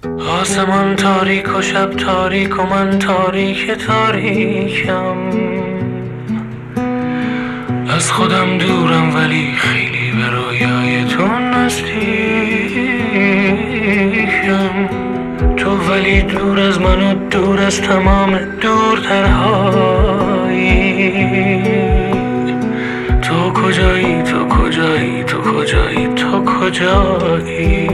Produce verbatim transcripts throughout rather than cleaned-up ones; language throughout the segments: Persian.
آسمان تاریک و شب تاریک و من تاریک تاریکم. از خودم دورم ولی خیلی به رویای تو نزدیکم. تو ولی دور از من و دور از تمام دورترهایی. تو کجایی تو کجایی تو کجایی تو کجایی؟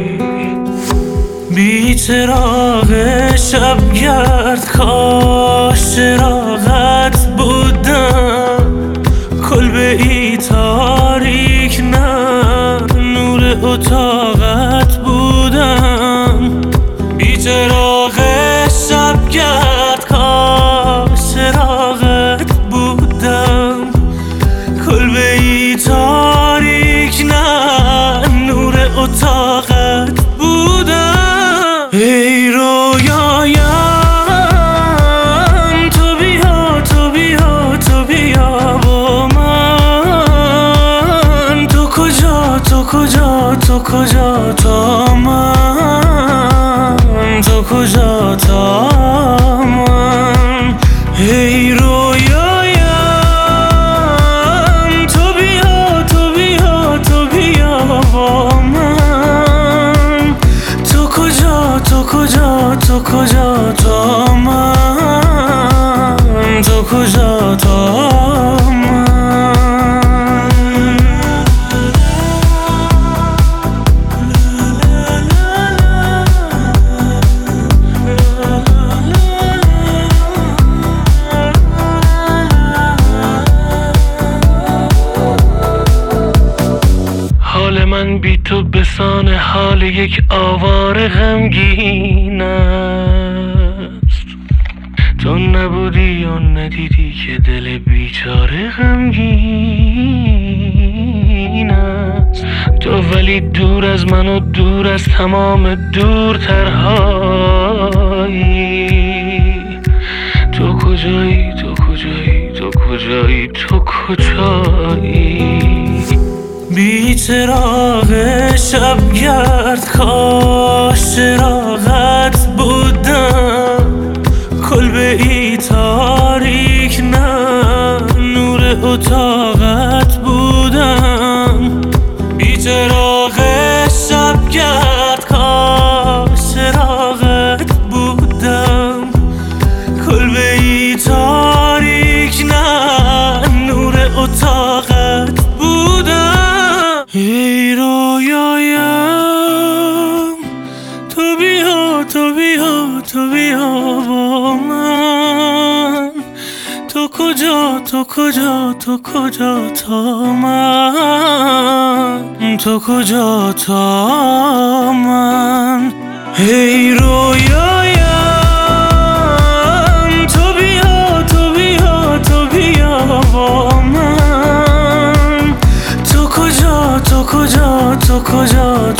بی چراغ شبگرد کاش چراغت بودم. کلبه ای تاریک نه نور اتاقت بودم. بی چراغ شبگرد کاش چراغت بودم. کلبه ای تاریک نه نور اتاقت بودم. ای رویایم تو بیا تو بیا تو بیا با من. تو کجا تو کجا تو کجا تا من. تو کجا تا من. ای رویایم تو بیا تو بیا تو بیا با من. تو کجا تو کجا تو کجا تا من. تو کجا تا من. حال من بی تو بسان حال یک آواره غمگین است. تو نبودی و ندیدی که دل بیچاره غمگین است. تو ولی دور از من و دور از تمام دورترهایی. تو کجایی تو کجایی تو کجایی تو کجایی؟ بی چراغ شبگرد کاش چراغت بودم. کلبه ای تاریک نه نور اتاقت بودم. بی چراغ شبگرد کاش چراغت بودم. کلبه ای تاریک نه نور اتاقت بودم. ای رویایم تو بیا تو بیا تو بیا با من. تو کجا تو کجا تو کجا تا من. تو کجا تا من. ای رویایم تو بیا تو بیا تو بیا با من. تو کجا تو کجا تو کجا